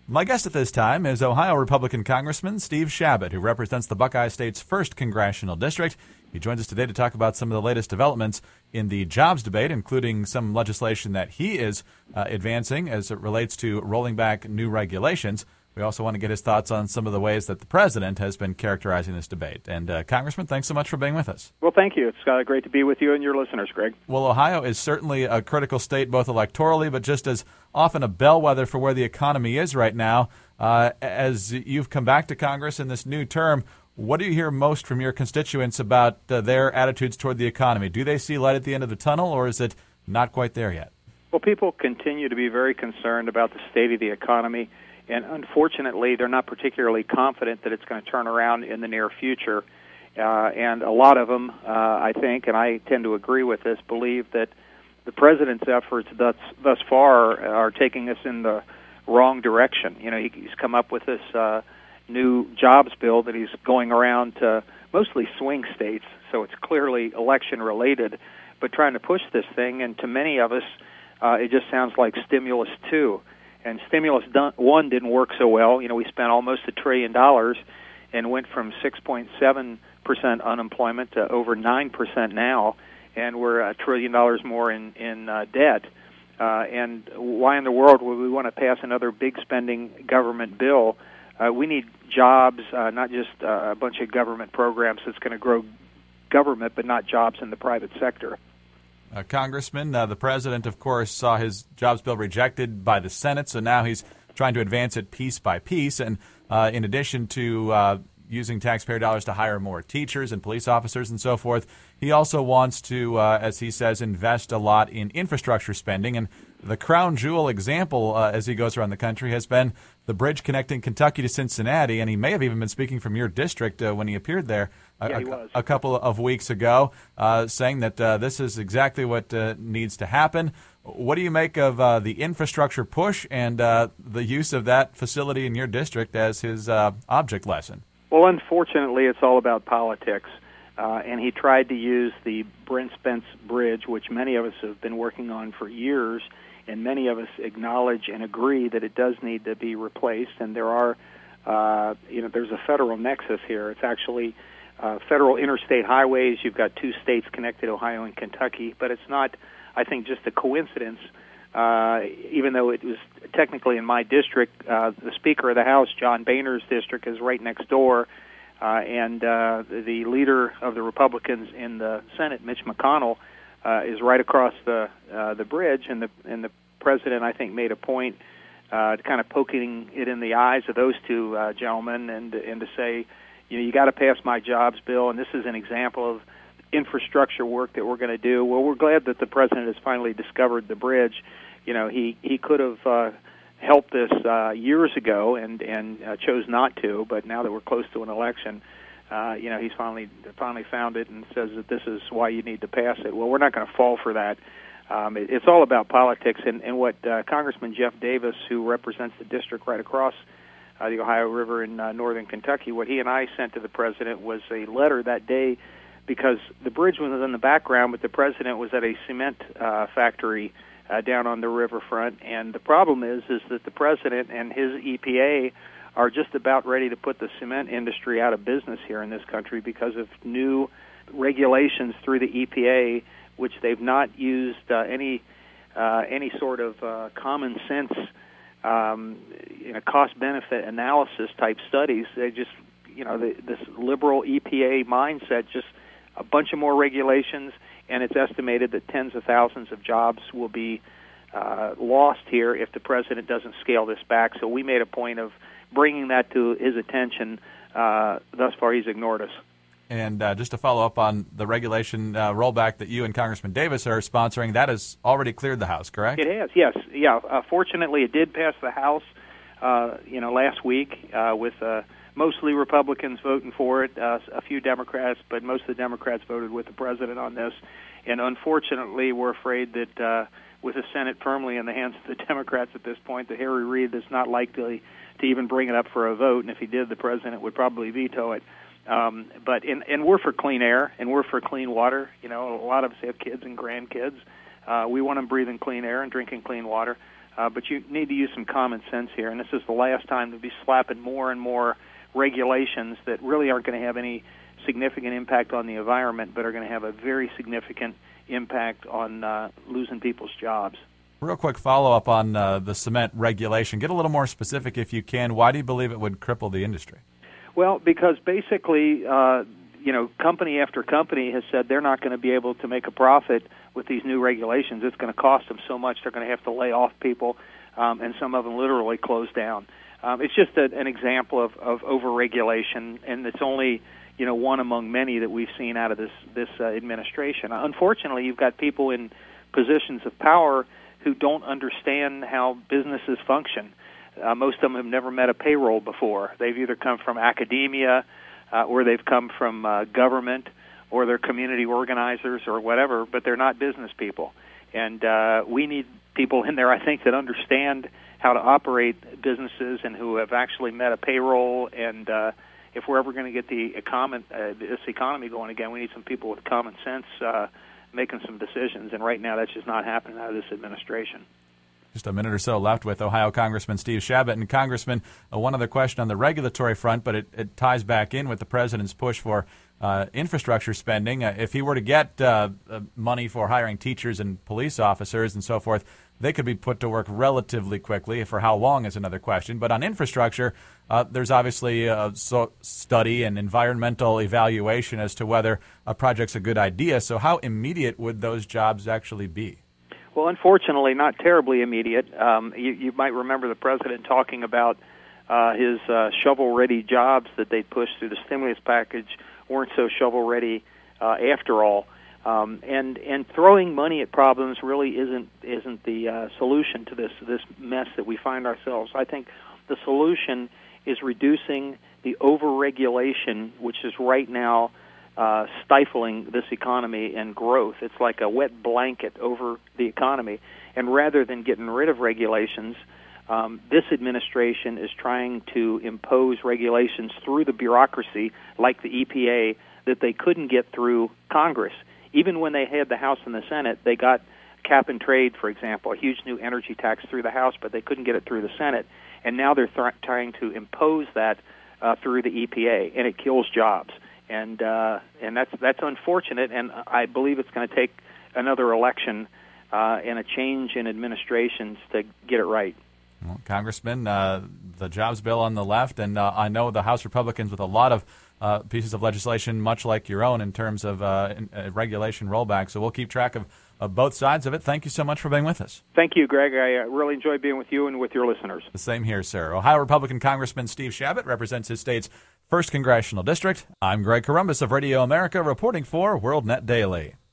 My guest at this time is Ohio Republican Congressman Steve Chabot, who represents the Buckeye State's 1st Congressional District. He joins us today to talk about some of the latest developments in the jobs debate, including some legislation that he is advancing as it relates to rolling back new regulations. We also want to get his thoughts on some of the ways that the president has been characterizing this debate. And, Congressman, thanks so much for being with us. Well, thank you. It's great to be with you and your listeners, Greg. Well, Ohio is certainly a critical state, both electorally, but just as often a bellwether for where the economy is right now. As you've come back to Congress in this new term, what do you hear most from your constituents about their attitudes toward the economy? Do they see light at the end of the tunnel, or is it not quite there yet? Well, people continue to be very concerned about the state of the economy. And unfortunately, they're not particularly confident that it's going to turn around in the near future. And a lot of them, I think, and I tend to agree with this, believe that the president's efforts thus far are taking us in the wrong direction. You know, he's come up with this new jobs bill that he's going around to mostly swing states, so it's clearly election-related, but trying to push this thing. And to many of us, it just sounds like Stimulus 2. And Stimulus 1 didn't work so well. You know, we spent almost $1 trillion and went from 6.7% unemployment to over 9% now, and we're $1 trillion more in debt. And why in the world would we want to pass another big spending government bill? We need jobs, not just a bunch of government programs that's going to grow government, but not jobs in the private sector. Congressman, the president, of course, saw his jobs bill rejected by the Senate, so now he's trying to advance it piece by piece. And in addition to using taxpayer dollars to hire more teachers and police officers and so forth, he also wants to, as he says, invest a lot in infrastructure spending. And the crown jewel example, as he goes around the country, has been the bridge connecting Kentucky to Cincinnati. And he may have even been speaking from your district when he appeared there a couple of weeks ago, saying that this is exactly what needs to happen. What do you make of the infrastructure push and the use of that facility in your district as his object lesson? Well, unfortunately, it's all about politics. And he tried to use the Brent Spence Bridge, which many of us have been working on for years, and many of us acknowledge and agree that it does need to be replaced. And there are, there's a federal nexus here. It's actually federal interstate highways. You've got two states connected, Ohio and Kentucky, but it's not, I think, just a coincidence. Even though it was technically in my district, the Speaker of the House, John Boehner's district, is right next door, and the leader of the Republicans in the Senate, Mitch McConnell, is right across the bridge, and the president, I think, made a point to kind of poking it in the eyes of those two gentlemen, and to say, you got to pass my jobs bill, and this is an example of infrastructure work that we're going to do. Well, we're glad that the president has finally discovered the bridge. You know, he could have helped this years ago and chose not to, but now that we're close to an election, he's finally found it and says that this is why you need to pass it. Well, we're not going to fall for that. It's all about politics, and what Congressman Jeff Davis, who represents the district right across the Ohio River in northern Kentucky, what he and I sent to the president was a letter that day, because the bridge was in the background, but the president was at a cement factory down on the riverfront. And the problem is that the president and his EPA are just about ready to put the cement industry out of business here in this country because of new regulations through the EPA, which they've not used any sort of common sense cost-benefit analysis type studies. They just, this liberal EPA mindset, just a bunch of more regulations, and it's estimated that tens of thousands of jobs will be lost here if the president doesn't scale this back. So we made a point of bringing that to his attention. Thus far, he's ignored us. And just to follow up on the regulation rollback that you and Congressman Davis are sponsoring, that has already cleared the House, correct? It has, yes. Yeah. Fortunately, it did pass the House, last week with mostly Republicans voting for it, a few Democrats, but most of the Democrats voted with the president on this. And unfortunately, we're afraid that with the Senate firmly in the hands of the Democrats at this point, that Harry Reid is not likely to even bring it up for a vote. And if he did, the president would probably veto it. But we're for clean air, and we're for clean water. A lot of us have kids and grandkids. We want them breathing clean air and drinking clean water. but you need to use some common sense here, and this is the last time to be slapping more and more regulations that really aren't going to have any significant impact on the environment, but are going to have a very significant impact on losing people's jobs. Real quick follow-up on the cement regulation. Get a little more specific if you can. Why do you believe it would cripple the industry? Well, because basically, company after company has said they're not going to be able to make a profit with these new regulations. It's going to cost them so much they're going to have to lay off people, and some of them literally close down. It's just an example of over-regulation, and it's only one among many that we've seen out of this administration. Unfortunately, you've got people in positions of power who don't understand how businesses function. Most of them have never met a payroll before. They've either come from academia, or they've come from government, or they're community organizers or whatever, but they're not business people. And we need people in there, I think, that understand how to operate businesses and who have actually met a payroll. And if we're ever going to get this economy going again, we need some people with common sense making some decisions. And right now that's just not happening out of this administration. Just a minute or so left with Ohio Congressman Steve Chabot. And Congressman, one other question on the regulatory front, but it ties back in with the president's push for infrastructure spending. If he were to get money for hiring teachers and police officers and so forth, they could be put to work relatively quickly. For how long is another question. But on infrastructure, there's obviously a study and environmental evaluation as to whether a project's a good idea. So how immediate would those jobs actually be? Well, unfortunately, not terribly immediate. You might remember the president talking about his shovel-ready jobs that they pushed through the stimulus package weren't so shovel-ready after all. And throwing money at problems really isn't the solution to this mess that we find ourselves. I think the solution is reducing the over-regulation, which is right now stifling this economy and growth. It's like a wet blanket over the economy. And rather than getting rid of regulations, this administration is trying to impose regulations through the bureaucracy, like the EPA, that they couldn't get through Congress. Even when they had the House and the Senate, they got cap and trade, for example, a huge new energy tax through the House, but they couldn't get it through the Senate. And now they're trying to impose that through the EPA, and it kills jobs. And that's unfortunate, and I believe it's going to take another election and a change in administrations to get it right. Well, Congressman, the jobs bill on the left, and I know the House Republicans with a lot of pieces of legislation, much like your own, in terms of regulation rollback. So we'll keep track of both sides of it. Thank you so much for being with us. Thank you, Greg. I really enjoy being with you and with your listeners. The same here, sir. Ohio Republican Congressman Steve Chabot represents his state's 1st Congressional District. I'm Greg Corombos of Radio America, reporting for WorldNet Daily.